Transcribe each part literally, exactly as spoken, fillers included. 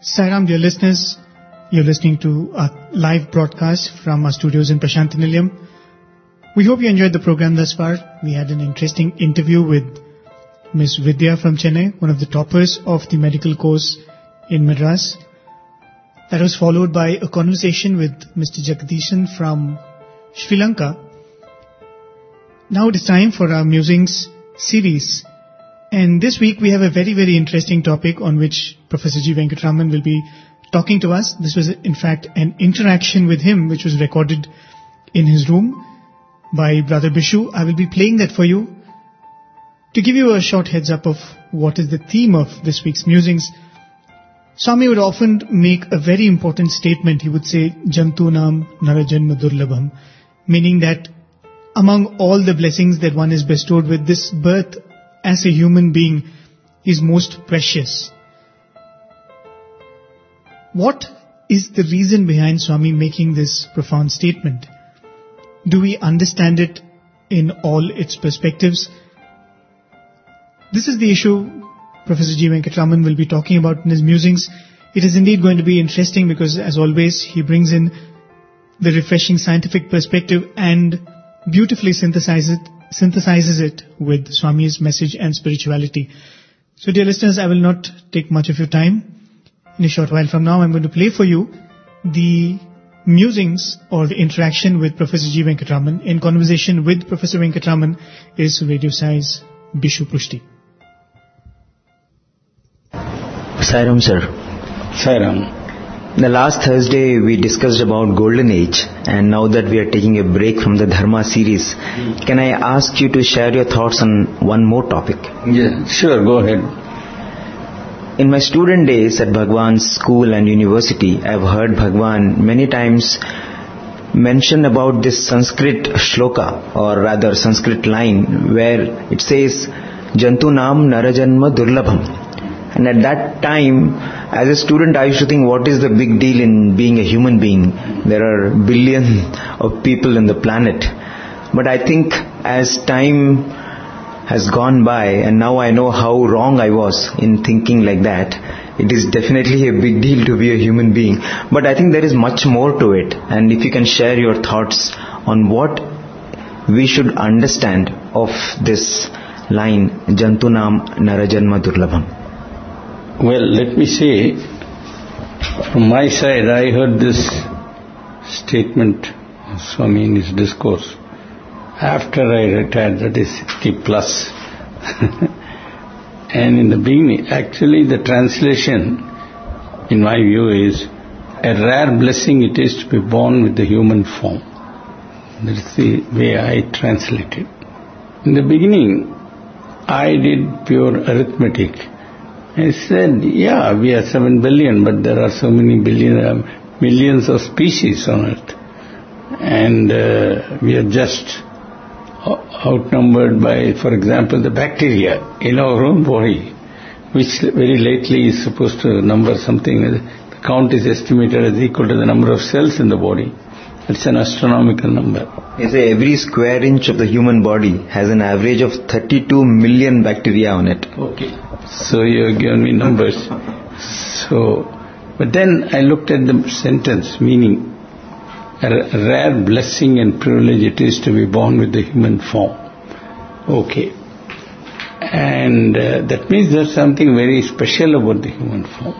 Sairam, dear listeners, you're listening to a live broadcast from our studios in Prashantinilayam. We hope you enjoyed the program thus far. We had an interesting interview with Miss Vidya from Chennai, one of the toppers of the medical course in Madras. That was followed by a conversation with Mister Jagdishan from Sri Lanka. Now it is time for our Musings series. And this week we have a very, very interesting topic on which Professor G. Venkatraman will be talking to us. This was in fact an interaction with him which was recorded in his room by Brother Bishu. I will be playing that for you. To give you a short heads up of what is the theme of this week's Musings, Swami would often make a very important statement. He would say, Jantunam Narajanma Durlabham, meaning that among all the blessings that one is bestowed with, this birth as a human being is most precious. What is the reason behind Swami making this profound statement? Do we understand it in all its perspectives? This is the issue Professor G. Venkatraman will be talking about in his musings. It is indeed going to be interesting because, as always, he brings in the refreshing scientific perspective and beautifully synthesizes it, synthesizes it with Swami's message and spirituality. So, dear listeners, I will not take much of your time. In a short while from now, I'm going to play for you the musings or the interaction with Professor G. Venkatraman. In conversation with Professor Venkatraman is Radio Sai's Bishu Pushti. Sairam, sir. Sairam. The last Thursday we discussed about Golden Age, and now that we are taking a break from the Dharma series, can I ask you to share your thoughts on one more topic? Yeah, sure, go ahead. In my student days at Bhagwan's school and university, I've heard Bhagwan many times mention about this Sanskrit shloka, or rather Sanskrit line, where it says, Jantunam Narajanma Durlabham. And at that time, as a student, I used to think, what is the big deal in being a human being? There are billions of people in the planet. But I think as time has gone by, and now I know how wrong I was in thinking like that, it is definitely a big deal to be a human being. But I think there is much more to it. And if you can share your thoughts on what we should understand of this line, Jantunam Narajanma Durlabham. Well, let me say, from my side, I heard this statement of Swami in his discourse after I retired, that is sixty plus. And in the beginning, actually the translation, in my view, is a rare blessing it is to be born with the human form. That is the way I translate it. In the beginning, I did pure arithmetic. I said, yeah, we are seven billion, but there are so many billion, uh, millions of species on Earth. And uh, we are just outnumbered by, for example, the bacteria in our own body, which very lately is supposed to number something. The count is estimated as equal to the number of cells in the body. It's an astronomical number. You say every square inch of the human body has an average of thirty-two million bacteria on it. Okay. So you have given me numbers. So, but then I looked at the sentence, meaning a rare blessing and privilege it is to be born with the human form. Okay. And uh, that means there's something very special about the human form.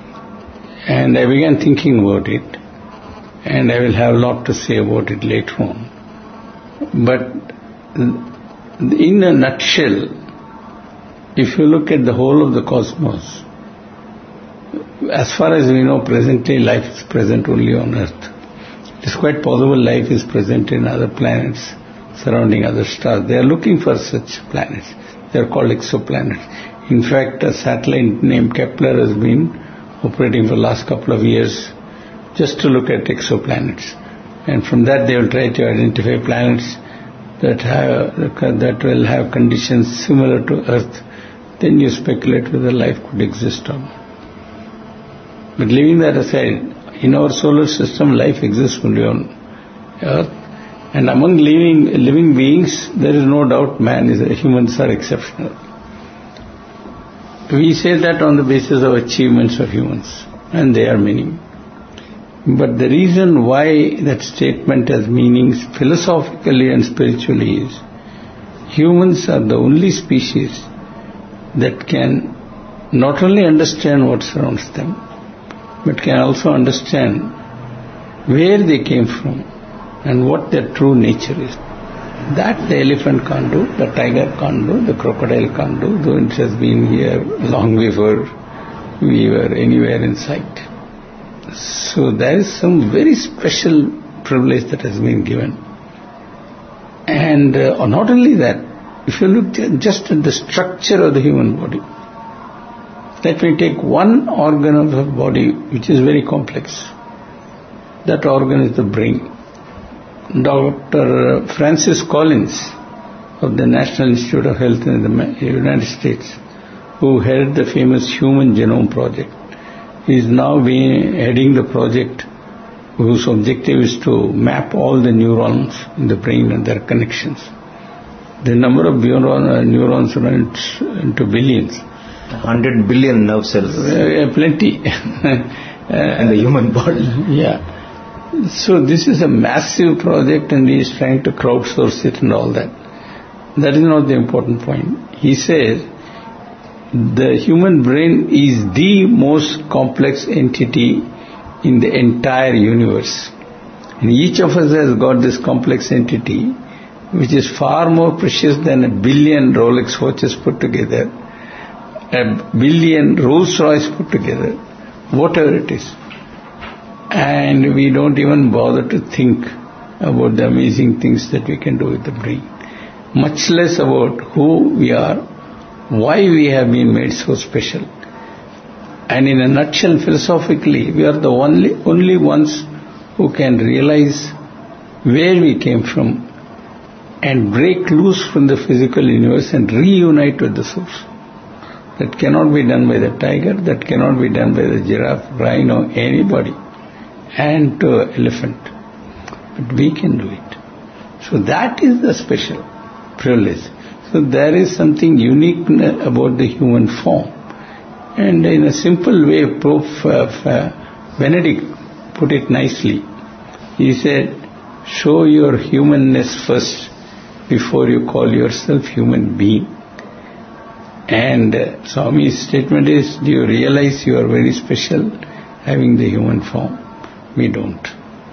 And I began thinking about it. And I will have a lot to say about it later on. But in a nutshell, if you look at the whole of the cosmos, as far as we know, presently life is present only on Earth. It is quite possible life is present in other planets surrounding other stars. They are looking for such planets. They are called exoplanets. In fact, a satellite named Kepler has been operating for the last couple of years just to look at exoplanets. And from that they will try to identify planets that have that will have conditions similar to Earth. Then you speculate whether life could exist or not. But leaving that aside, in our solar system life exists only on Earth. And among living living beings, there is no doubt man is, humans are exceptional. We say that on the basis of achievements of humans. and they are meaning. But the reason why that statement has meanings philosophically and spiritually is humans are the only species that can not only understand what surrounds them, but can also understand where they came from and what their true nature is. That the elephant can't do, the tiger can't do, the crocodile can't do, though it has been here long before we were anywhere in sight. So there is some very special privilege that has been given. And uh, not only that, if you look just at the structure of the human body, let me take one organ of the body which is very complex. That organ is the brain. Doctor Francis Collins of the National Institute of Health in the United States, who headed the famous Human Genome Project, is now being heading the project whose objective is to map all the neurons in the brain and their connections. The number of neuron, neurons runs into billions. one hundred billion nerve cells. Uh, plenty. uh, in the human body. Yeah. So this is a massive project and he is trying to crowdsource it and all that. That is not the important point. He says the human brain is the most complex entity in the entire universe. And each of us has got this complex entity which is far more precious than a billion Rolex watches put together, a billion Rolls Royce put together, whatever it is. And we don't even bother to think about the amazing things that we can do with the brain. Much less about who we are, why we have been made so special. And in a nutshell, philosophically, we are the only, only ones who can realize where we came from and break loose from the physical universe and reunite with the source. That cannot be done by the tiger, that cannot be done by the giraffe, rhino, anybody, and to an elephant. But we can do it. So that is the special privilege. So there is something unique about the human form. And in a simple way, Pope uh, Benedict put it nicely. He said, show your humanness first before you call yourself human being. And uh, Swami's statement is, do you realize you are very special having the human form? We don't.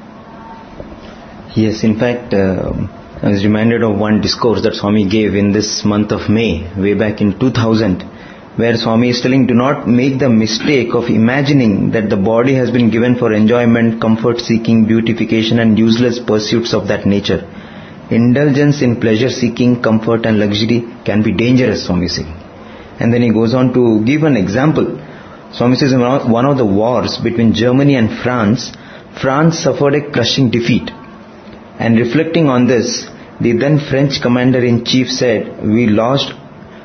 Yes, in fact, uh, I was reminded of one discourse that Swami gave in this month of May, way back in two thousand, where Swami is telling, do not make the mistake of imagining that the body has been given for enjoyment, comfort-seeking, beautification and useless pursuits of that nature. Indulgence in pleasure-seeking, comfort and luxury can be dangerous, Swami says. And then he goes on to give an example. Swami says in one of the wars between Germany and France, France suffered a crushing defeat. And reflecting on this, the then French commander-in-chief said, we lost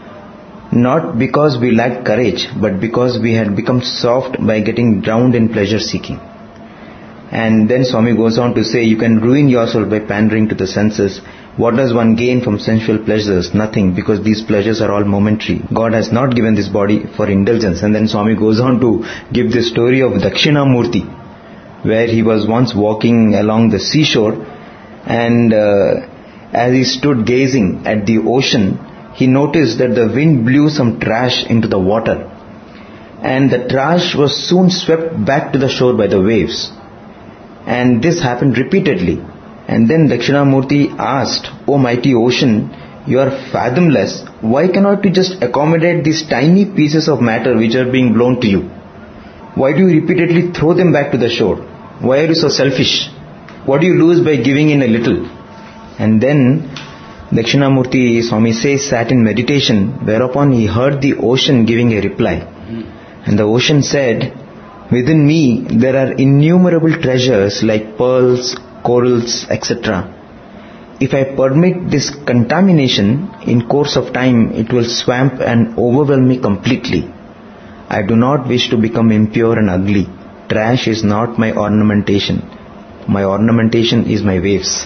not because we lacked courage, but because we had become soft by getting drowned in pleasure-seeking. And then Swami goes on to say, you can ruin yourself by pandering to the senses. What does one gain from sensual pleasures? Nothing, because these pleasures are all momentary. God has not given this body for indulgence. And then Swami goes on to give the story of Dakshinamurti, where he was once walking along the seashore, and uh, as he stood gazing at the ocean, he noticed that the wind blew some trash into the water, and the trash was soon swept back to the shore by the waves. And this happened repeatedly. And then Dakshinamurti asked, O mighty ocean, you are fathomless. Why cannot you just accommodate these tiny pieces of matter which are being blown to you? Why do you repeatedly throw them back to the shore? Why are you so selfish? What do you lose by giving in a little? And then Dakshinamurti, Swami says, sat in meditation, whereupon he heard the ocean giving a reply. And the ocean said, within me there are innumerable treasures like pearls, corals, et cetera. If I permit this contamination, in course of time it will swamp and overwhelm me completely. I do not wish to become impure and ugly. Trash is not my ornamentation. My ornamentation is my waves.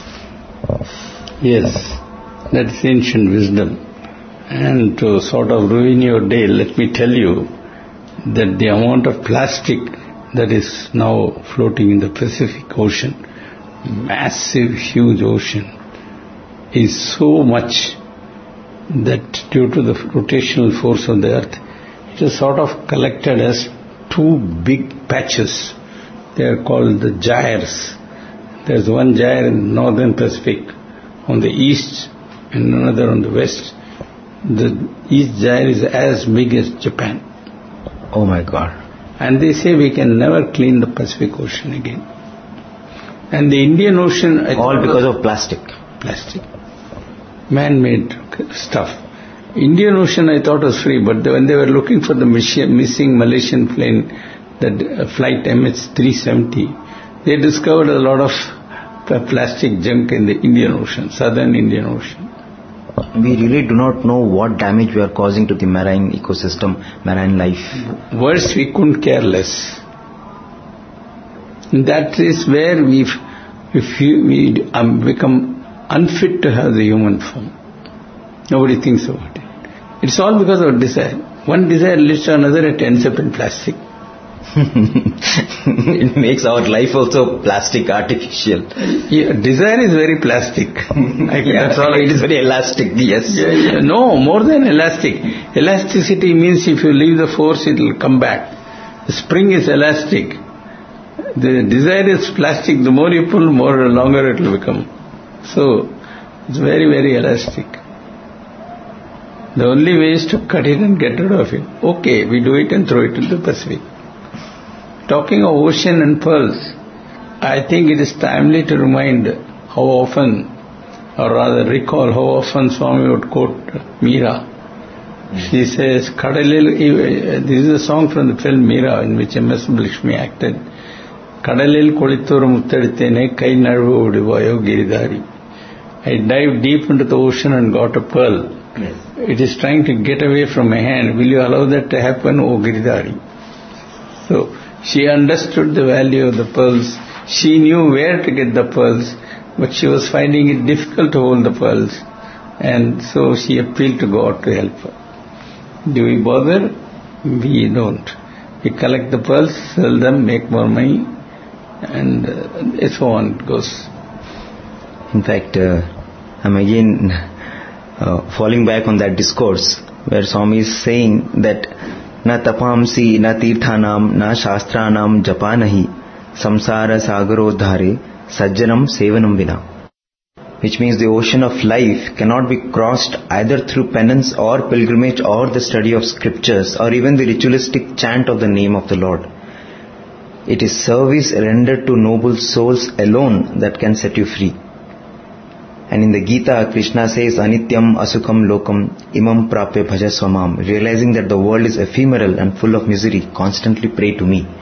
Yes, that is ancient wisdom. And to sort of ruin your day, let me tell you that the amount of plastic that is now floating in the Pacific Ocean, massive, huge ocean, is so much that due to the rotational force of the earth, it is sort of collected as two big patches. They are called the gyres. There is one gyre in the northern Pacific on the east and another on the west. The east gyre is as big as Japan. Oh my God. And they say we can never clean the Pacific Ocean again. And the Indian Ocean... All because of plastic. Plastic. Man-made stuff. Indian Ocean I thought was free, but when they were looking for the missing Malaysian plane, that flight M H three seventy, they discovered a lot of plastic junk in the Indian Ocean, southern Indian Ocean. We really do not know what damage we are causing to the marine ecosystem, marine life. Worse, we couldn't care less. That is where we've, we we um, become unfit to have the human form. Nobody thinks about it. It's all because of desire. One desire leads to another, it ends up in plastic. It makes our life also plastic, artificial. Yeah, desire is very plastic. I yeah, that's all. It is very elastic, yes. Yeah, yeah. No, more than elastic. Elasticity means if you leave the force, it will come back. The spring is elastic. The desire is plastic. The more you pull, more longer it will become. So, it's very, very elastic. The only way is to cut it and get rid of it. Okay, we do it and throw it into the Pacific. Talking of ocean and pearls, I think it is timely to remind how often, or rather recall how often Swami would quote Meera. Mm. She says, Kadalil, this is a song from the film Meera in which M S Lakshmi acted. Kadalil kolithur muttadithene kai narvu udivayo giridari. I dived deep into the ocean and got a pearl. Yes. It is trying to get away from my hand. Will you allow that to happen, O Giridhari? So, she understood the value of the pearls. She knew where to get the pearls, but she was finding it difficult to hold the pearls. And so she appealed to God to help her. Do we bother? We don't. We collect the pearls, sell them, make more money, and uh, so on it goes. In fact, uh, I'm again uh, falling back on that discourse where Swami is saying that na tapamsi, na tirthanam, na shastranam japanahi, samsara sagarodhare, sajjanam sevanam vina. Which means the ocean of life cannot be crossed either through penance or pilgrimage or the study of scriptures or even the ritualistic chant of the name of the Lord. It is service rendered to noble souls alone that can set you free. And in the Gita, Krishna says, Anityam asukam lokam imam prapya bhajasvamam. Realizing that the world is ephemeral and full of misery, constantly pray to me.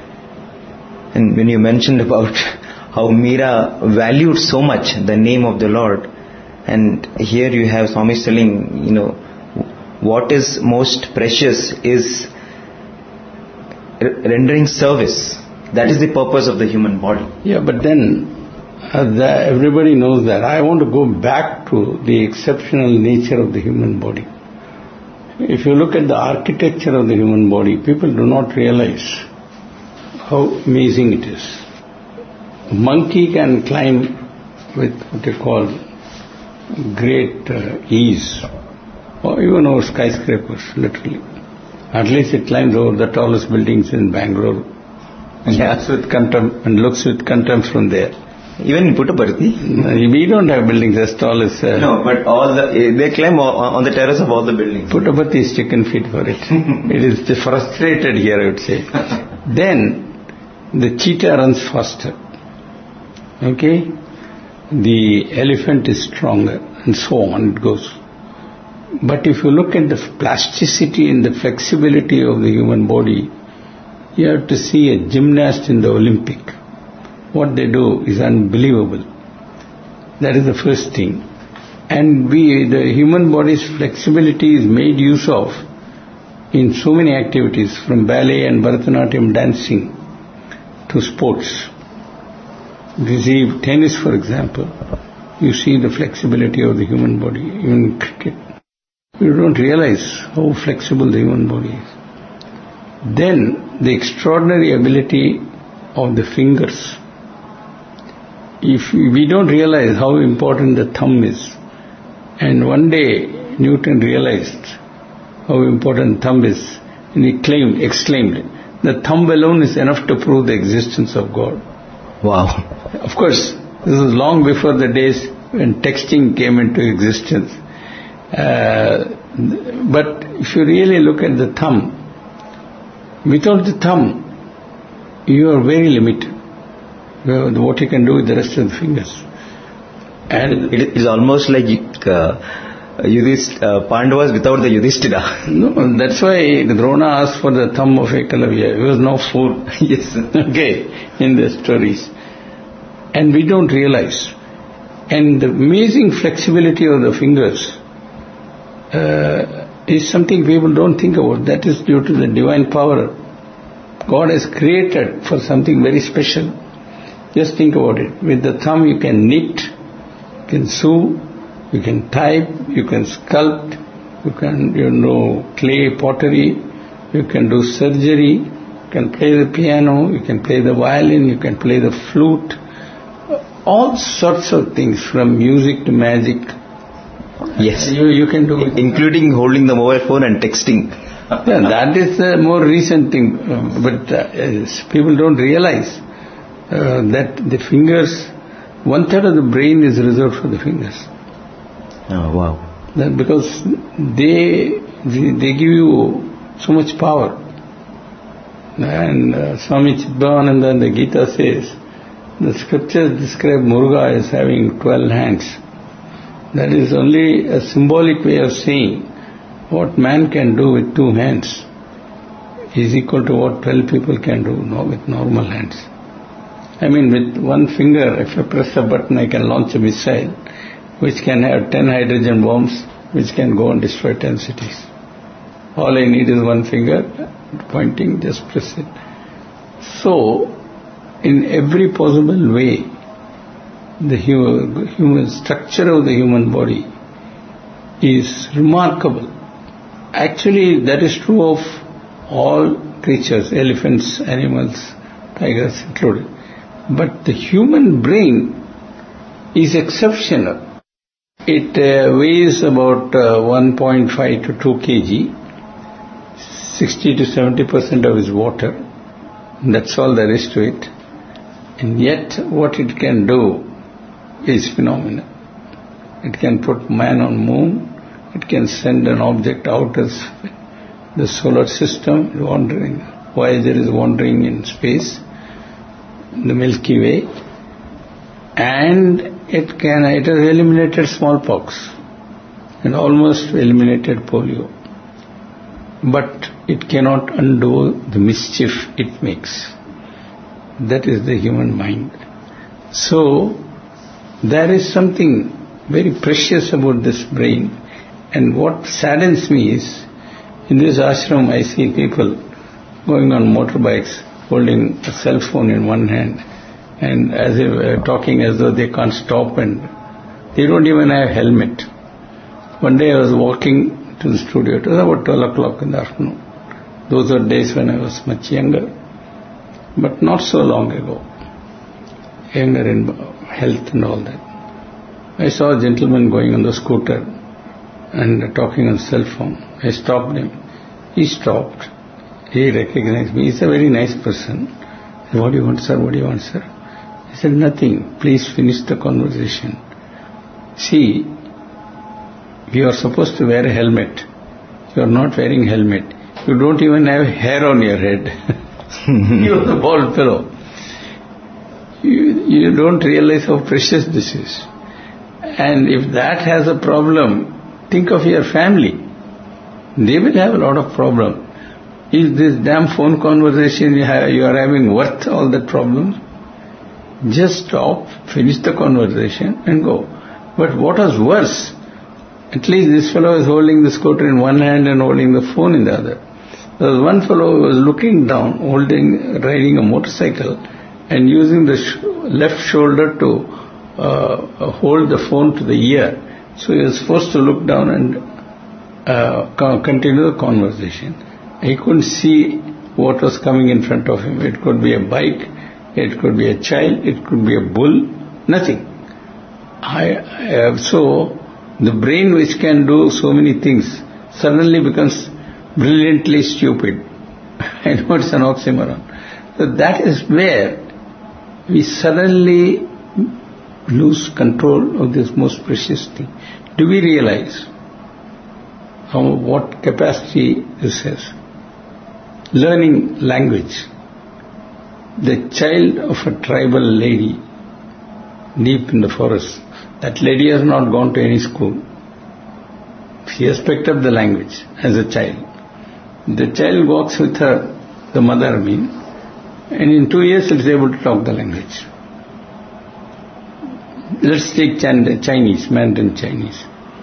And when you mentioned about how Meera valued so much the name of the Lord, and here you have Swami telling, you know, what is most precious is rendering service. That is the purpose of the human body. Yeah, but then Uh, that everybody knows that. I want to go back to the exceptional nature of the human body. If you look at the architecture of the human body, people do not realize how amazing it is. A monkey can climb with what you call great uh, ease, or even over skyscrapers, literally. At least it climbs over the tallest buildings in Bangalore and, yeah. looks, with contempt, and looks with contempt from there. Even in Puttaparthi? We don't have buildings as tall as... Uh, no, but all the, they climb on the terrace of all the buildings. Puttaparthi is chicken feet for it. It is frustrated here, I would say. Then, the cheetah runs faster. Okay? The elephant is stronger, and so on it goes. But if you look at the plasticity and the flexibility of the human body, you have to see a gymnast in the Olympic. What they do is unbelievable. That is the first thing. And we, the human body's flexibility is made use of in so many activities, from ballet and Bharatanatyam dancing to sports. You see tennis, for example, you see the flexibility of the human body, even cricket. You don't realize how flexible the human body is. Then the extraordinary ability of the fingers. If we don't realize how important the thumb is, and one day Newton realized how important thumb is, and he claimed, exclaimed, the thumb alone is enough to prove the existence of God. Wow. Of course, this was long before the days when texting came into existence. Uh, but if you really look at the thumb, without the thumb, you are very limited. What you can do with the rest of the fingers. And it is almost like uh, Yudhist, uh, Pandavas without the Yudhishthira. No, that's why Drona asked for the thumb of Ekalavya. He was no fool. Yes. Okay, in the stories. And we don't realize. And the amazing flexibility of the fingers uh, is something people don't think about. That is due to the divine power. God has created for something very special. Just think about it. With the thumb you can knit, you can sew, you can type, you can sculpt, you can, you know, clay pottery, you can do surgery, you can play the piano, you can play the violin, you can play the flute, all sorts of things from music to magic. Yes. You, you can do it. Including holding the mobile phone and texting. Yeah, that is the more recent thing. Uh, but uh, people don't realize uh, that the fingers, one third of the brain is reserved for the fingers. Oh, wow. That because they, they they give you so much power. And uh, Swami Chidbhavananda in the Gita says, the scriptures describe Muruga as having twelve hands. That is only a symbolic way of saying what man can do with two hands is equal to what twelve people can do no, with normal hands. I mean, with one finger, if I press a button, I can launch a missile which can have ten hydrogen bombs, which can go and destroy ten cities. All I need is one finger pointing, just press it. So, in every possible way, the human, human structure of the human body is remarkable. Actually, that is true of all creatures, elephants, animals, tigers included. But the human brain is exceptional. It uh, weighs about uh, one point five to two kilograms, sixty to seventy percent of is water. That's all there is to it. And yet what it can do is phenomenal. It can put man on moon. It can send an object out as the solar system wandering. Voyager is wandering in space, the Milky Way, and it can. It has eliminated smallpox and almost eliminated polio, but it cannot undo the mischief it makes. That is the human mind. So there is something very precious about this brain. And what saddens me is, in this ashram I see people going on motorbikes, holding a cell phone in one hand, and as if uh, talking as though they can't stop, and they don't even have helmet. One day I was walking to the studio, it was about twelve o'clock in the afternoon. Those were days when I was much younger, but not so long ago, younger in health and all that. I saw a gentleman going on the scooter and talking on cell phone. I stopped him. He stopped. He recognized me. He's a very nice person. I said, what do you want, sir? What do you want, sir? He said, nothing. Please finish the conversation. See, you are supposed to wear a helmet. You are not wearing helmet. You don't even have hair on your head. You are the bald fellow. You, you don't realize how precious this is. And if that has a problem, think of your family. They will have a lot of problem. Is this damn phone conversation you are having worth all that problem? Just stop, finish the conversation and go. But what was worse, at least this fellow is holding the scooter in one hand and holding the phone in the other. There was one fellow who was looking down, holding, riding a motorcycle and using the sh- left shoulder to uh, hold the phone to the ear. So he was forced to look down and uh, continue the conversation. He couldn't see what was coming in front of him. It could be a bike, it could be a child, it could be a bull, nothing. I, I, so, the brain which can do so many things suddenly becomes brilliantly stupid. I know it's an oxymoron. So that is where we suddenly lose control of this most precious thing. Do we realize how, what capacity this has? Learning language. The child of a tribal lady deep in the forest, that lady has not gone to any school. She has picked up the language as a child. The child walks with her, the mother I mean, and in two years it is able to talk the language. Let's take Chinese, Mandarin Chinese.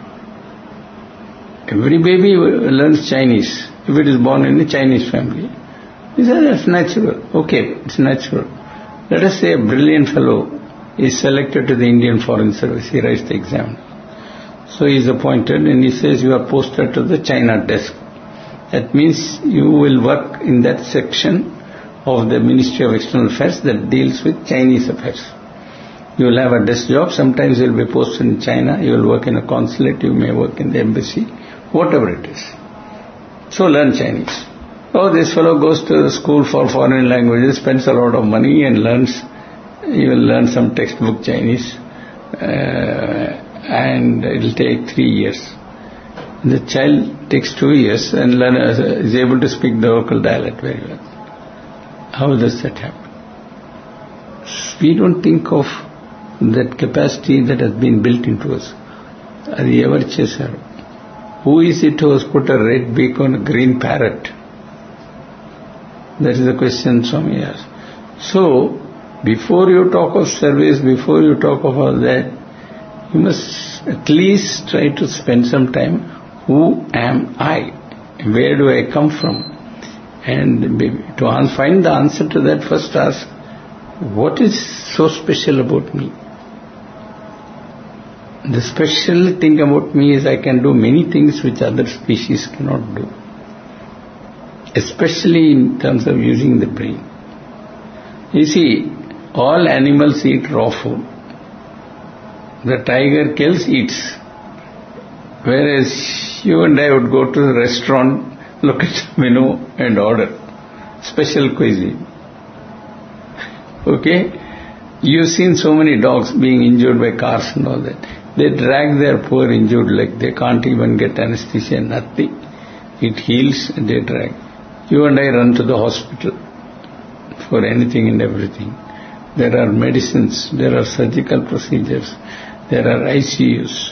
Every baby learns Chinese if it is born in a Chinese family. He says that's natural. Okay, it's natural. Let us say a brilliant fellow is selected to the Indian Foreign Service. He writes the exam. So he is appointed and he says you are posted to the China desk. That means you will work in that section of the Ministry of External Affairs that deals with Chinese affairs. You will have a desk job. Sometimes you will be posted in China. You will work in a consulate. You may work in the embassy. Whatever it is. So learn Chinese. Oh, this fellow goes to the school for foreign languages, spends a lot of money and learns, he will learn some textbook Chinese, uh, and it will take three years. The child takes two years and learn, uh, is able to speak the local dialect very well. How does that happen? We don't think of that capacity that has been built into us. Adi ever chesaru. Who is it who has put a red beak on a green parrot? That is the question Swami asked. So, before you talk of service, before you talk of all that, you must at least try to spend some time. Who am I? Where do I come from? And to find the answer to that, first ask, what is so special about me? The special thing about me is I can do many things which other species cannot do. Especially in terms of using the brain. You see, all animals eat raw food. The tiger kills, eats. Whereas you and I would go to the restaurant, look at the menu and order special cuisine. Okay? You've seen so many dogs being injured by cars and all that. They drag their poor injured leg. They can't even get anesthesia, nothing. It heals and they drag. You and I run to the hospital for anything and everything. There are medicines, there are surgical procedures, there are I C Us.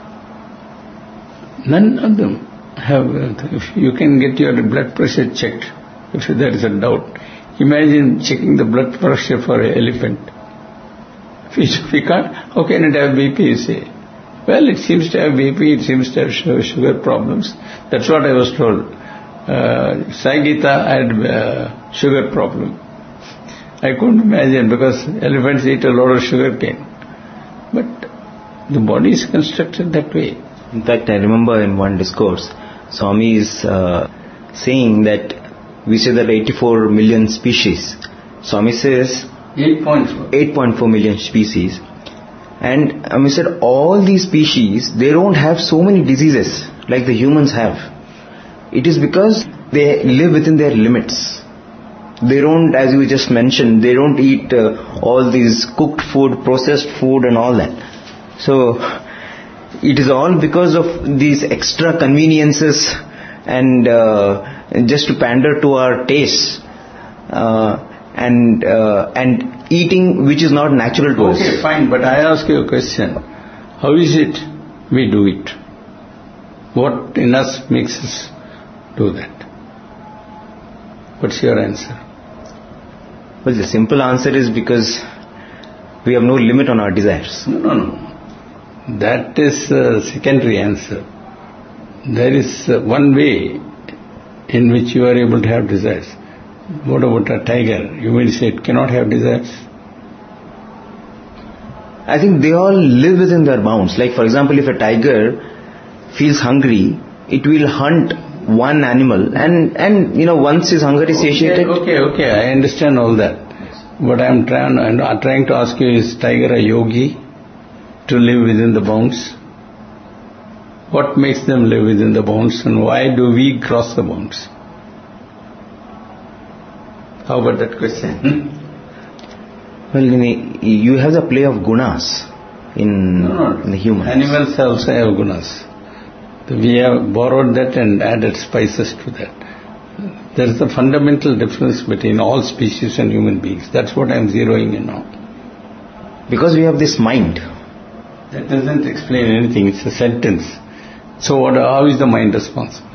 None of them have, if you can get your blood pressure checked, if there is a doubt. Imagine checking the blood pressure for an elephant. If we can't, how can it have B P, you say? Well, it seems to have B P, it seems to have sugar problems. That's what I was told. Uh, Sai Gita had uh, sugar problem. I couldn't imagine because elephants eat a lot of sugar cane. But the body is constructed that way. In fact, I remember in one discourse, Swami is uh, saying that we say there are eighty-four million species. Swami says eight point four. eight point four million species. And um, he said all these species, they don't have so many diseases like the humans have. It is because they live within their limits. They don't, as you just mentioned, they don't eat uh, all these cooked food, processed food and all that. So, it is all because of these extra conveniences and uh, just to pander to our tastes uh, and uh, and eating which is not natural to us. Okay, fine, but I ask you a question. How is it we do it? What in us makes us do that? What's your answer? Well, the simple answer is because we have no limit on our desires. No, no, no. That is a secondary answer. There is one way in which you are able to have desires. What about a tiger? You will say it cannot have desires? I think they all live within their bounds. Like for example, if a tiger feels hungry, it will hunt one animal, and, and you know, once his hunger is satiated. Okay, okay, okay, I understand all that. What I'm trying, I'm trying to ask you, is tiger a yogi to live within the bounds? What makes them live within the bounds, and why do we cross the bounds? How about that question? Well, you have the play of gunas in, no, no. in the human. Animals also have gunas. We have borrowed that and added spices to that. There is a fundamental difference between all species and human beings. That's what I'm zeroing in now. Because we have this mind. That doesn't explain anything. It's a sentence. So what, how is the mind responsible?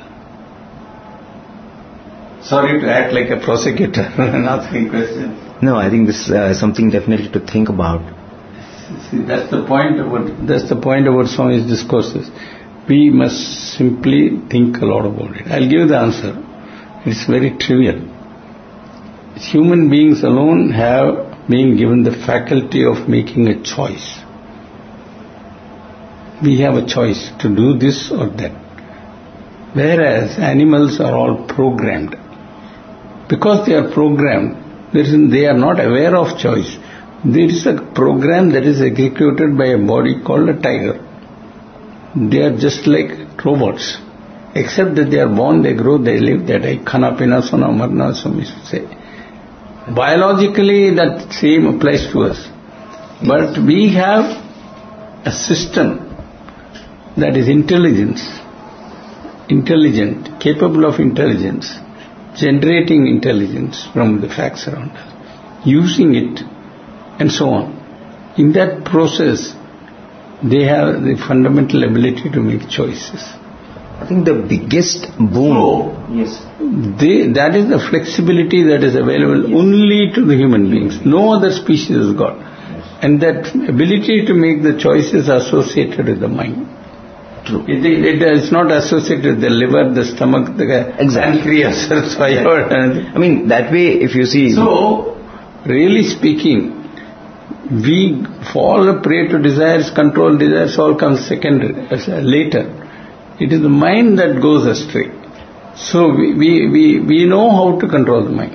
Sorry to act like a prosecutor and asking questions. No, I think this is uh, something definitely to think about. See, that's the point about that's the point about Swami's discourses. We must simply think a lot about it. I'll give the answer. It's very trivial. Human beings alone have been given the faculty of making a choice. We have a choice to do this or that. Whereas animals are all programmed. Because they are programmed, there is, they are not aware of choice. There is a program that is executed by a body called a tiger. They are just like robots. Except that they are born, they grow, they live, they die. Khana pina sona marna, so we should say. Biologically, that same applies to us. But we have a system that is intelligence, intelligent, capable of intelligence, generating intelligence from the facts around us, using it, and so on. In that process, they have the fundamental ability to make choices. I think the biggest boom. So, yes. They, that is the flexibility that is available yes. only to the human beings. No other species has got. And that ability to make the choices associated with the mind. True. It, it, it is not associated with the liver, the stomach, the exactly. pancreas. Exactly. I mean, that way, if you see. So, really speaking, we fall a prey to desires, control desires, all comes secondary, later. It is the mind that goes astray. So we, we, we, we know how to control the mind.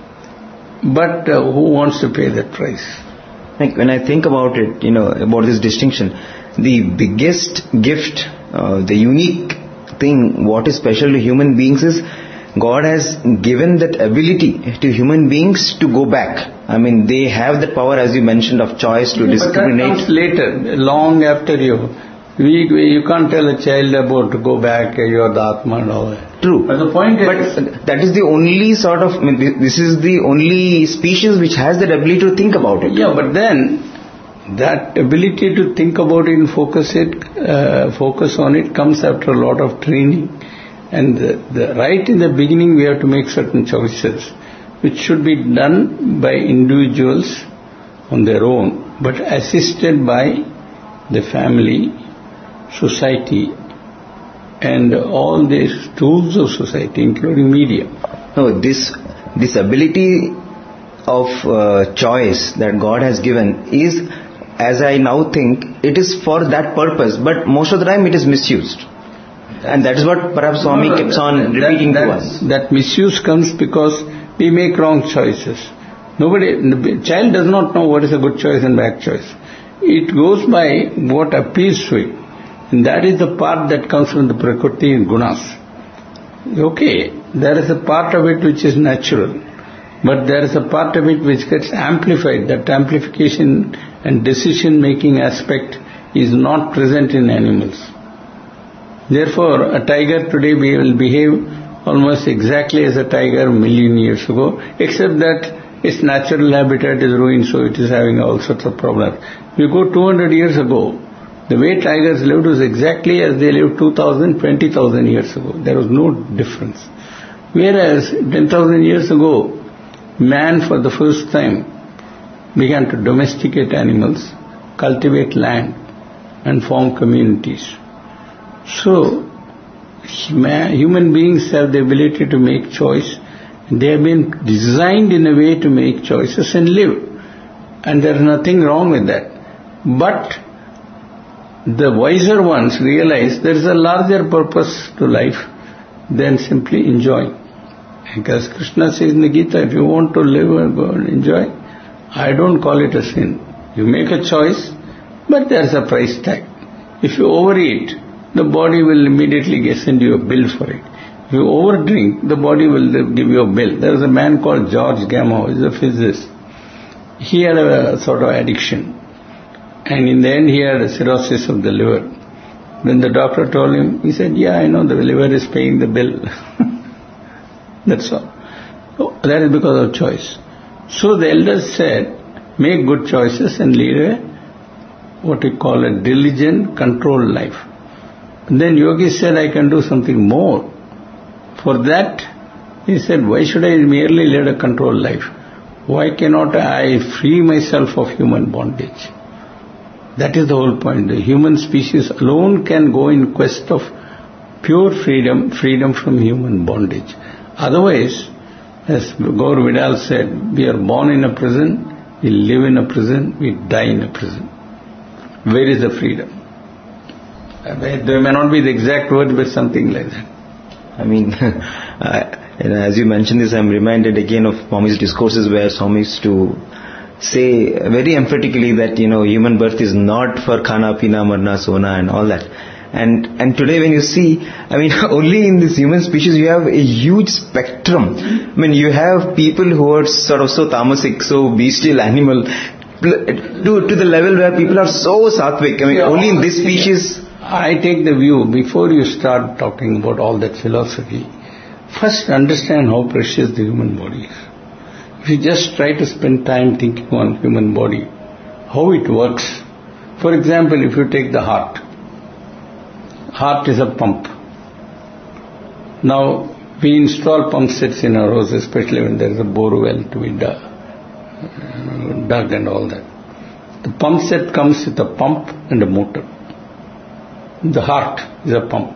But uh, who wants to pay that price? Like when I think about it, you know, about this distinction, the biggest gift, uh, the unique thing, what is special to human beings is God has given that ability to human beings to go back. I mean, they have the power, as you mentioned, of choice to yeah, discriminate. But that comes later, long after you. We, we, you can't tell a child about to go back, you are the Atma and all that. True. But the point but is... But that is the only sort of, I mean, this is the only species which has that ability to think about it. Yeah, but then, that ability to think about it and focus it, uh, focus on it comes after a lot of training. And the, the, right in the beginning we have to make certain choices, which should be done by individuals on their own, but assisted by the family, society, and all these tools of society, including media. No, this this ability of uh, choice that God has given is, as I now think, it is for that purpose, but most of the time it is misused. And that is what perhaps Swami no, no, keeps on that, repeating that, to us. That misuse comes because we make wrong choices. Nobody, the child does not know what is a good choice and bad choice. It goes by what appeals to it. And that is the part that comes from the Prakriti and Gunas. Okay, there is a part of it which is natural, but there is a part of it which gets amplified. That amplification and decision-making aspect is not present in animals. Therefore, a tiger today will behave almost exactly as a tiger a million years ago, except that its natural habitat is ruined, so it is having all sorts of problems. If you go two hundred years ago, the way tigers lived was exactly as they lived two thousand, twenty thousand years ago. There was no difference. Whereas ten thousand years ago, man for the first time began to domesticate animals, cultivate land, and form communities. So, human beings have the ability to make choice. They have been designed in a way to make choices and live. And there is nothing wrong with that. But the wiser ones realize there is a larger purpose to life, than simply enjoying. Because Krishna says in the Gita, if you want to live and go and enjoy, I don't call it a sin. You make a choice, but there's a price tag. If you overeat, the body will immediately get send you a bill for it. If you overdrink, the body will give you a bill. There was a man called George Gamow, he's a physicist. He had a sort of addiction. And in the end he had a cirrhosis of the liver. When the doctor told him, he said, yeah, I know the liver is paying the bill. That's all. So that is because of choice. So the elders said, make good choices and lead a, what we call a diligent, controlled life. And then Yogi said, I can do something more. For that, he said, why should I merely lead a controlled life? Why cannot I free myself of human bondage? That is the whole point. The human species alone can go in quest of pure freedom, freedom from human bondage. Otherwise, as Gaur Vidal said, we are born in a prison, we live in a prison, we die in a prison. Where is the freedom? There may not be the exact word, but something like that. I mean, I, and as you mentioned this, I'm reminded again of Swami's discourses where Swami used to say very emphatically that, you know, human birth is not for khana, pina, marna, sona and all that. And and today when you see, I mean, only in this human species you have a huge spectrum. I mean, you have people who are sort of so tamasic, so bestial animal, to, to the level where people are so sattvic. I mean, yeah, only in this species. I take the view, before you start talking about all that philosophy, first understand how precious the human body is. If you just try to spend time thinking on human body, how it works. For example, if you take the heart, heart is a pump. Now, we install pump sets in our house, especially when there is a bore well to be dug, dug and all that. The pump set comes with a pump and a motor. The heart is a pump.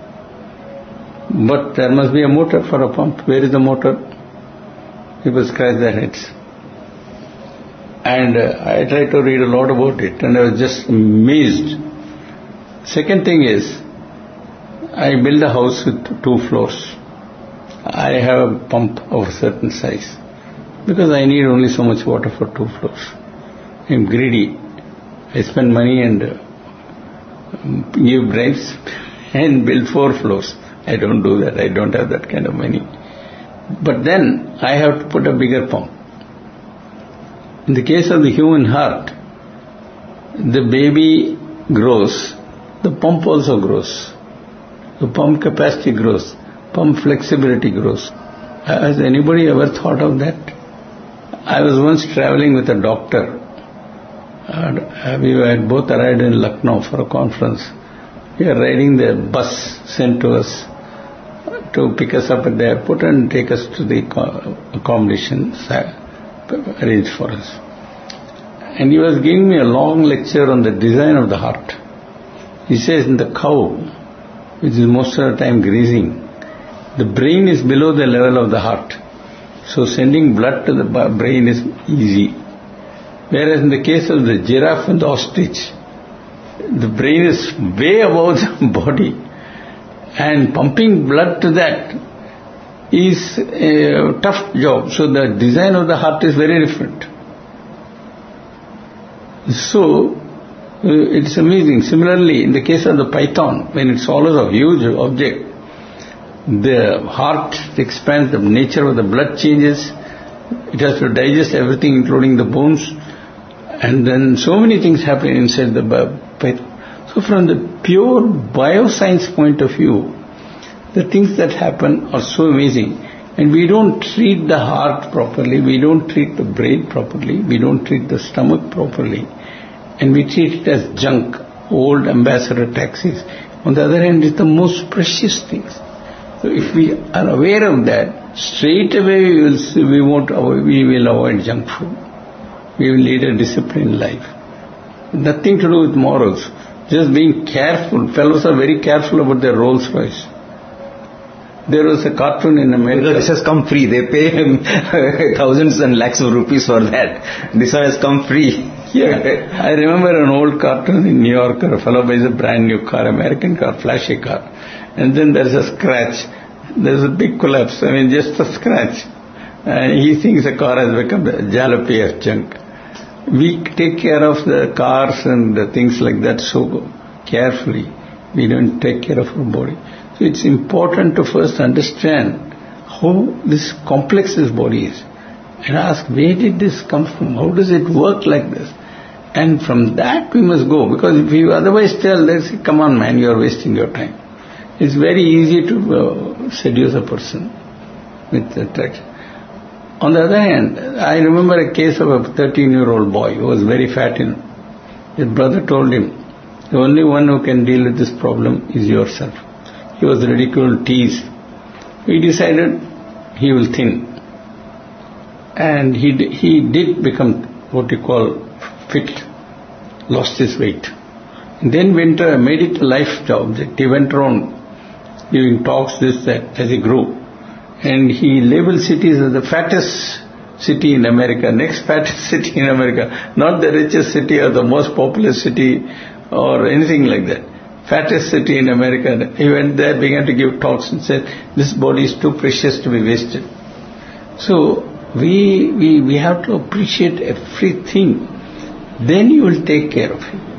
But there must be a motor for a pump. Where is the motor? People scratch their heads. And uh, I tried to read a lot about it and I was just amazed. Second thing is, I build a house with two floors. I have a pump of a certain size because I need only so much water for two floors. I'm greedy. I spend money and uh, give bribes and build four floors. I don't do that. I don't have that kind of money. But then I have to put a bigger pump. In the case of the human heart, the baby grows, the pump also grows. The pump capacity grows, pump flexibility grows. Has anybody ever thought of that? I was once traveling with a doctor. And we had both arrived in Lucknow for a conference. We are riding the bus sent to us to pick us up at the airport and take us to the accommodation arranged for us. And he was giving me a long lecture on the design of the heart. He says in the cow, which is most of the time grazing, the brain is below the level of the heart. So sending blood to the brain is easy. Whereas in the case of the giraffe and the ostrich, the brain is way above the body. And pumping blood to that is a tough job. So the design of the heart is very different. So, uh, it's amazing. Similarly, in the case of the python, when it swallows a huge object, the heart expands, the nature of the blood changes, it has to digest everything including the bones, and then so many things happen inside the python. So from the pure bioscience point of view, the things that happen are so amazing. And we don't treat the heart properly, we don't treat the brain properly, we don't treat the stomach properly, and we treat it as junk, old ambassador taxis. On the other hand, it's the most precious things. So if we are aware of that, straight away we will, we won't avoid, we will avoid junk food. We will lead a disciplined life. Nothing to do with morals. Just being careful. Fellows are very careful about their Rolls Royce. There was a cartoon in America. This has come free. They pay him thousands and lakhs of rupees for that. This one has come free. Yeah. I remember an old cartoon in New York. A fellow buys a brand new car, American car, flashy car. And then there's a scratch. there's a big collapse. I mean, just a scratch. And he thinks the car has become a jalopy of junk. We take care of the cars and the things like that so carefully. We don't take care of our body. So it's important to first understand how this complex this body is. And ask, where did this come from? How does it work like this? And from that we must go. Because if you otherwise tell, they say, come on man, you are wasting your time. It's very easy to uh, seduce a person with attraction. On the other hand, I remember a case of a thirteen-year-old boy who was very fat. In, his brother told him, the only one who can deal with this problem is yourself. He was ridiculed, teased. He decided he will thin. And he he did become what you call fit, lost his weight. And then went, uh, made it a life job. He went around giving talks, this, that, as he grew. And he labels cities as the fattest city in America, next fattest city in America, not the richest city or the most populous city or anything like that. Fattest city in America. He went there, began to give talks and said, this body is too precious to be wasted. So, we, we, we have to appreciate everything. Then you will take care of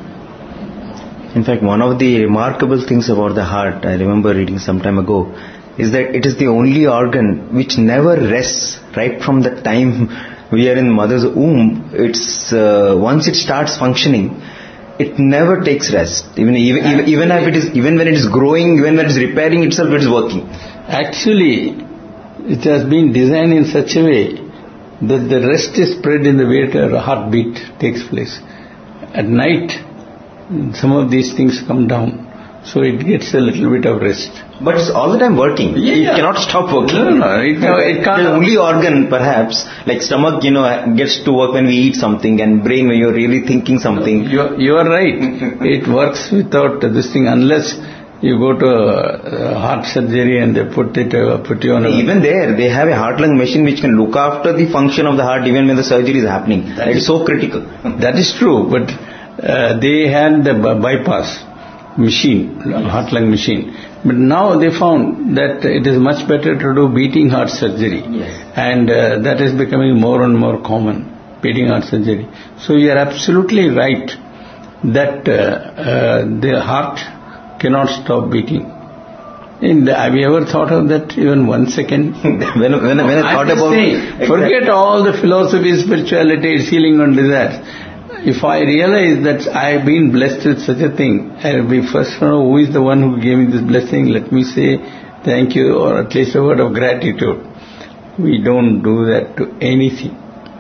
it. In fact, one of the remarkable things about the heart, I remember reading some time ago, is that it is the only organ which never rests right from the time we are in mother's womb. It's uh, once it starts functioning, it never takes rest. Even even even, even if it is even when it is growing, even when it is repairing itself, it is working. Actually, it has been designed in such a way that the rest is spread in the way a heartbeat takes place. At night, some of these things come down, so it gets a little bit of rest. But it's all the time working. Yeah, it yeah. cannot stop working. No, no, it, no, it can't. The only organ, perhaps, like stomach, you know, gets to work when we eat something, and brain when you're really thinking something. You are, you are right. It works without this thing, unless you go to a heart surgery and they put it, uh, put you on a... Even there, they have a heart-lung machine which can look after the function of the heart even when the surgery is happening. That it's so critical. That is true, but uh, they had the bypass machine, heart-lung machine. But now they found that it is much better to do beating heart surgery. Yes. And uh, that is becoming more and more common, beating heart surgery. So you are absolutely right that uh, uh, the heart cannot stop beating. In the, have you ever thought of that even one second? when, when, when I thought I'm about... Saying, exactly. Forget all the philosophy, spirituality, healing and desires. If I realize that I have been blessed with such a thing, I will be first to know who is the one who gave me this blessing. Let me say thank you, or at least a word of gratitude. We don't do that to anything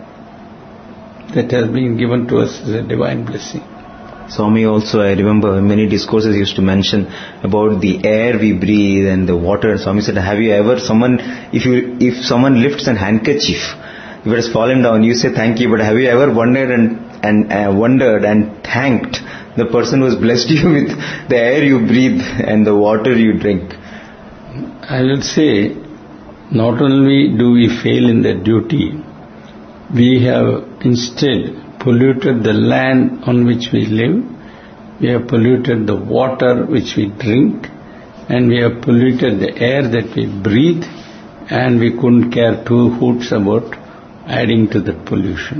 that has been given to us as a divine blessing. Swami also, I remember many discourses used to mention about the air we breathe and the water. Swami said, have you ever, someone, if you, if someone lifts an handkerchief, if it has fallen down, you say thank you, but have you ever wondered and, and uh, wondered and thanked the person who has blessed you with the air you breathe and the water you drink? I will say, not only do we fail in that duty, we have instead polluted the land on which we live, we have polluted the water which we drink, and we have polluted the air that we breathe, and we couldn't care two hoots about adding to that pollution.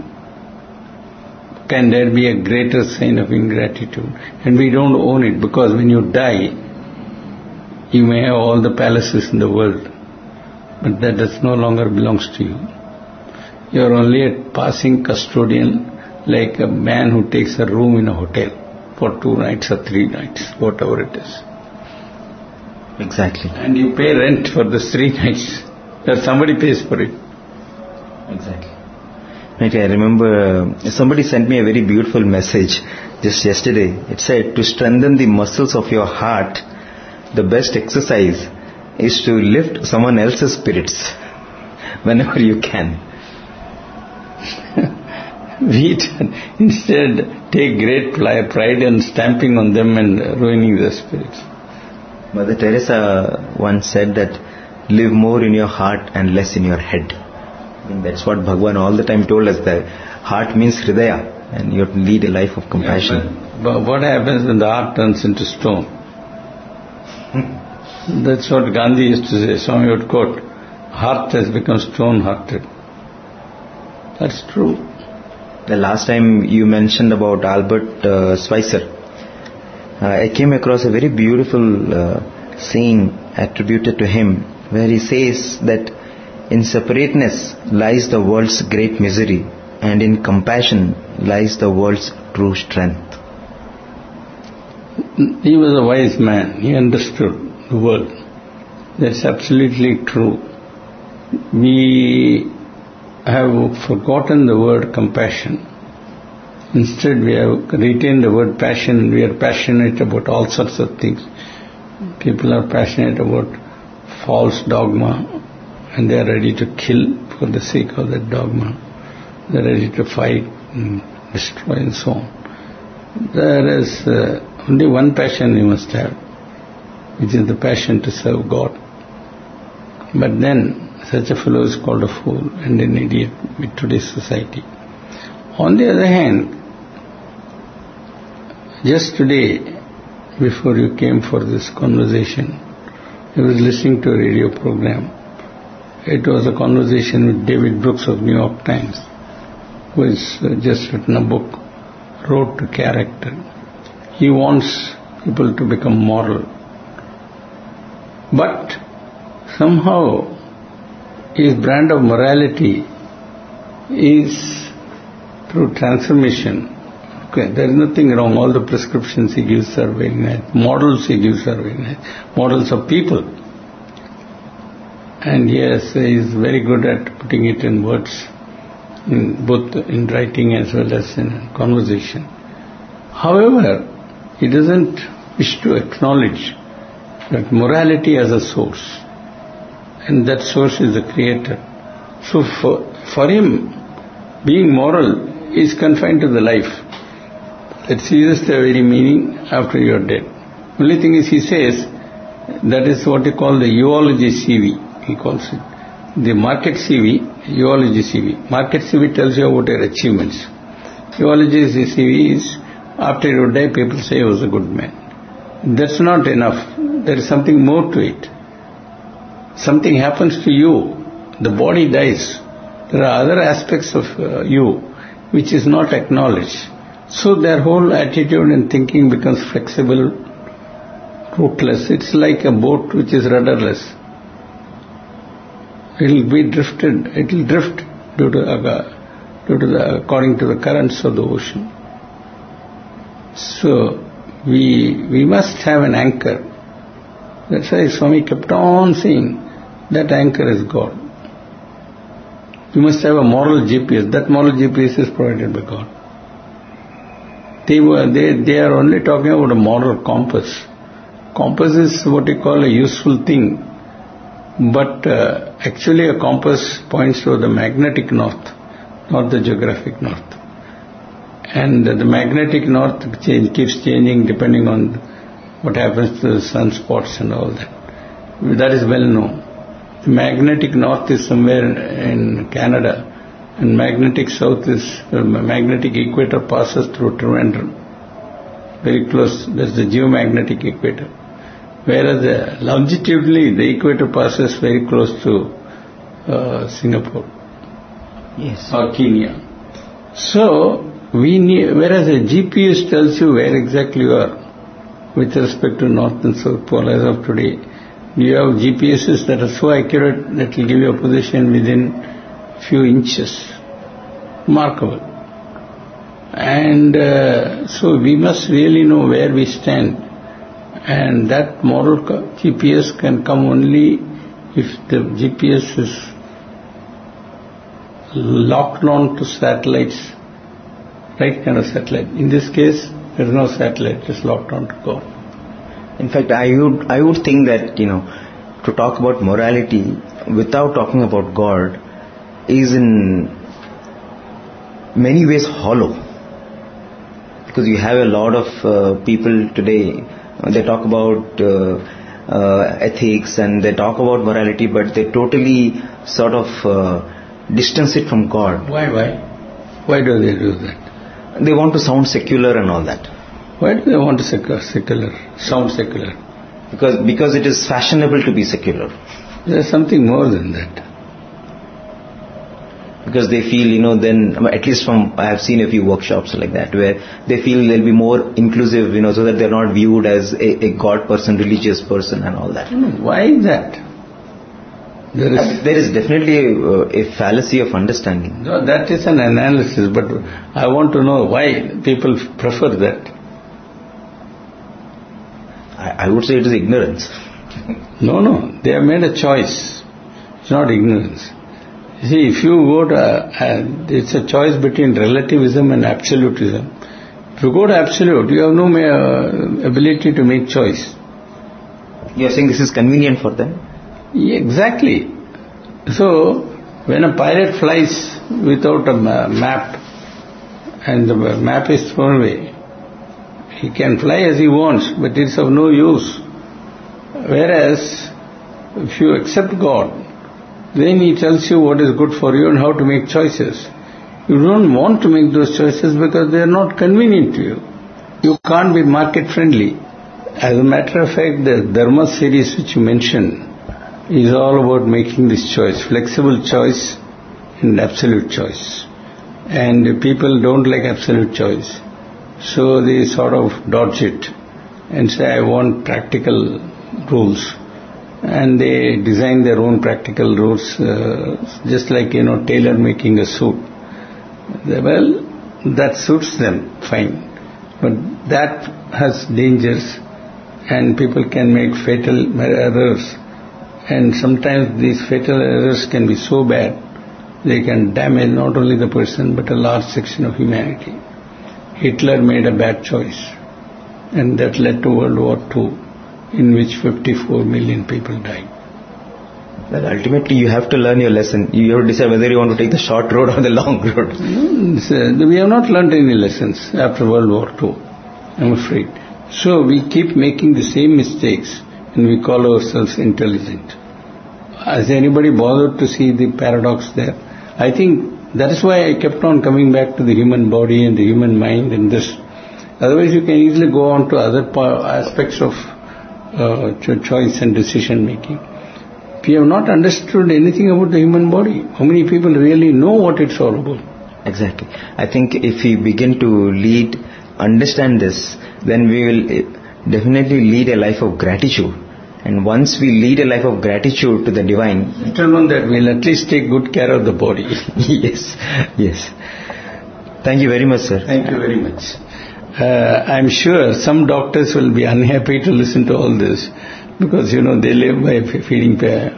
Can there be a greater sign of ingratitude? And we don't own it, because when you die, you may have all the palaces in the world, but that does no longer belongs to you. You are only a passing custodian, like a man who takes a room in a hotel for two nights or three nights, whatever it is. Exactly. And you pay rent for the three nights, or somebody pays for it. Exactly. Right, I remember uh, somebody sent me a very beautiful message just yesterday. It said, to strengthen the muscles of your heart, the best exercise is to lift someone else's spirits whenever you can. We instead take great pride in stamping on them and ruining their spirits. Mother Teresa once said that live more in your heart and less in your head. I mean, that's what Bhagavan all the time told us, that heart means Hridaya, and you have to lead a life of compassion. Yeah, but, but what happens when the heart turns into stone? That's what Gandhi used to say. Swami would quote, heart has become stone-hearted. That's true. The last time you mentioned about Albert uh, Schweitzer, uh, I came across a very beautiful uh, saying attributed to him, where he says that in separateness lies the world's great misery, and in compassion lies the world's true strength. He was a wise man. He understood the world. That's absolutely true. We have forgotten the word compassion. Instead, we have retained the word passion. We are passionate about all sorts of things. People are passionate about false dogma, and they are ready to kill for the sake of that dogma. They are ready to fight and destroy and so on. There is uh, only one passion you must have, which is the passion to serve God. But then, such a fellow is called a fool and an idiot with today's society. On the other hand, just today, before you came for this conversation, I was listening to a radio program. It was a conversation with David Brooks of New York Times, who has just written a book, Road to Character. He wants people to become moral. But somehow his brand of morality is through transformation. Okay, there is nothing wrong. All the prescriptions he gives are very nice. Models he gives are very nice. Models of people. And yes, he is very good at putting it in words, in both in writing as well as in conversation. However, he doesn't wish to acknowledge that morality has a source, and that source is the Creator. So for, for him, being moral is confined to the life. That ceases the very meaning after you are dead. Only thing is, he says, that is what he call the eulogy C V, he calls it. The market C V, eulogy C V. Market C V tells you about your achievements. Eulogy C V is, after you die, people say he was a good man. That's not enough. There is something more to it. Something happens to you. The body dies. There are other aspects of uh, you which is not acknowledged. So their whole attitude and thinking becomes flexible, rootless. It's like a boat which is rudderless. It will be drifted. It will drift due to, uh, due to the, according to the currents of the ocean. So we we must have an anchor. That's why Swami kept on saying that anchor is God. You must have a moral G P S. That moral G P S is provided by God. They were they they are only talking about a moral compass. Compass is what you call a useful thing, but uh, actually a compass points to the magnetic north, not the geographic north. And the magnetic north change, keeps changing depending on what happens to the sunspots and all that. That is well known. The magnetic north is somewhere in Canada, and magnetic south is, uh, magnetic equator passes through Trivandrum. Very close, that's the geomagnetic equator. Whereas the, longitudinally the equator passes very close to uh, Singapore. Yes. Or Kenya. So, we need, whereas a G P S tells you where exactly you are with respect to North and South Pole as of today. You have G P Ses that are so accurate that will give you a position within few inches. Remarkable. And uh, so we must really know where we stand. And that moral G P S can come only if the G P S is locked on to satellites, right kind of satellite. In this case, there is no satellite, it's locked on to God. In fact, I would I would think that, you know, to talk about morality without talking about God is in many ways hollow. Because you have a lot of uh, people today, they talk about uh, uh, ethics and they talk about morality, but they totally sort of uh, distance it from God. Why, why? Why do they do that? They want to sound secular and all that. Why do they want to secular, secular, sound secular? Because, because it is fashionable to be secular. There's something more than that. Because they feel, you know, then, at least from, I have seen a few workshops like that, where they feel they'll be more inclusive, you know, so that they're not viewed as a, a God person, religious person and all that. Why is that? There is, uh, there is definitely a, a fallacy of understanding. No, that is an analysis, but I want to know why people prefer that. I, I would say it is ignorance. No, no, they have made a choice. It's not ignorance. You see, if you go to, uh, it's a choice between relativism and absolutism. If you go to absolute, you have no uh, ability to make choice. You are saying this is convenient for them? Yeah, exactly. So, when a pilot flies without a map and the map is thrown away, he can fly as he wants, but it's of no use. Whereas, if you accept God, then He tells you what is good for you and how to make choices. You don't want to make those choices because they are not convenient to you. You can't be market friendly. As a matter of fact, the Dharma series which you mentioned is all about making this choice, flexible choice and absolute choice. And people don't like absolute choice. So they sort of dodge it and say, I want practical rules. And they design their own practical rules, uh, just like, you know, tailor making a suit. Well, that suits them, fine. But that has dangers and people can make fatal errors. And sometimes these fatal errors can be so bad, they can damage not only the person but a large section of humanity. Hitler made a bad choice, and that led to World War Two, in which fifty-four million people died. Well, ultimately you have to learn your lesson. You have to decide whether you want to take the short road or the long road. No, we have not learned any lessons after World War Two, I'm afraid. So we keep making the same mistakes and we call ourselves intelligent. Has anybody bothered to see the paradox there? I think that is why I kept on coming back to the human body and the human mind and this. Otherwise you can easily go on to other aspects of uh, choice and decision making. We have not understood anything about the human body. How many people really know what it's all about? Exactly. I think if we begin to lead, understand this, then we will definitely lead a life of gratitude. And once we lead a life of gratitude to the divine, let alone that we'll at least take good care of the body. Yes, yes. Thank you very much, sir. Thank you very much. Uh, I'm sure some doctors will be unhappy to listen to all this because, you know, they live by feeding,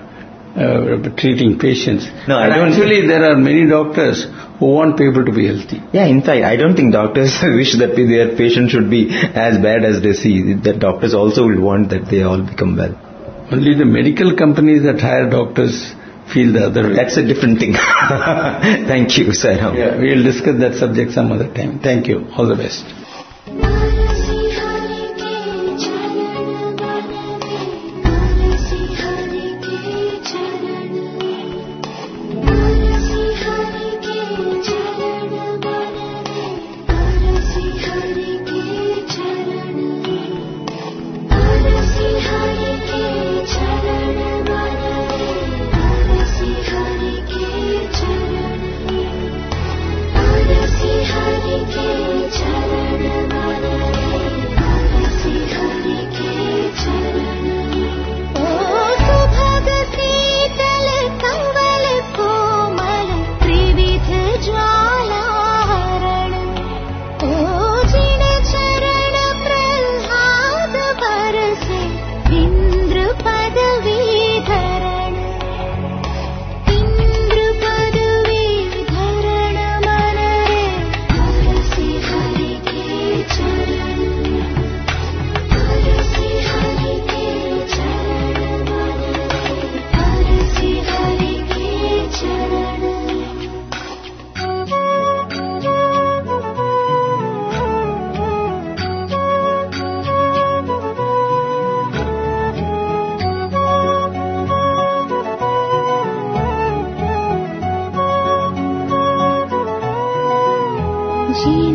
uh, treating patients. No, I and don't. Actually, there are many doctors who want people to be healthy. Yeah, in fact, I don't think doctors wish that their patient should be as bad as they see. That doctors also will want that they all become well. Only the medical companies that hire doctors feel the other way. That's a different thing. Thank you, sir. Yeah, we will discuss that subject some other time. Thank you. All the best.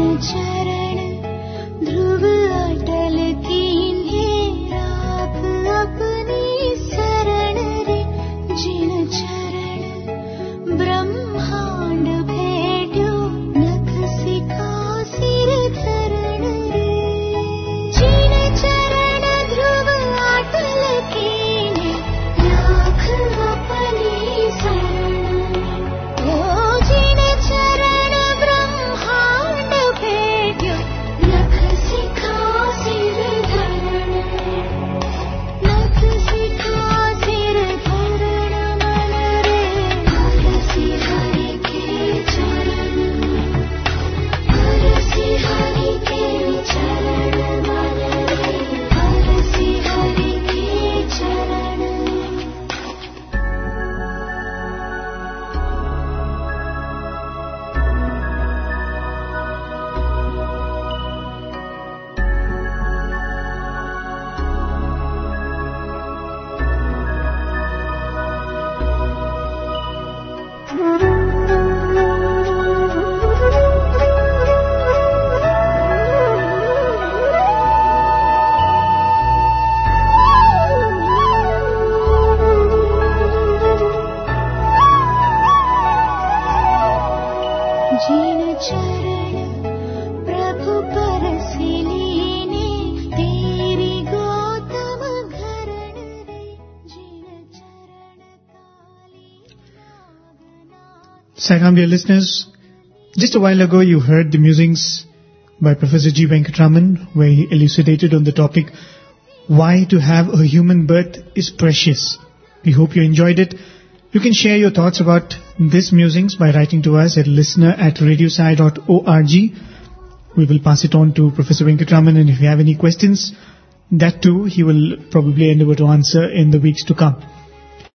चरण ध्रुव अटल कीन्हे राख जिन चरण प्रभु परसिलीने तेरी गौतम घरण रे जिन चरण काली Sairam, dear listeners, just a while ago you heard the musings by Professor G. Venkatraman, where he elucidated on the topic, why to have a human birth is precious. We hope you enjoyed it. You can share your thoughts about this musings by writing to us at listener at radiosai dot org. We will pass it on to Professor Venkatraman, and if you have any questions, that too he will probably endeavor to answer in the weeks to come.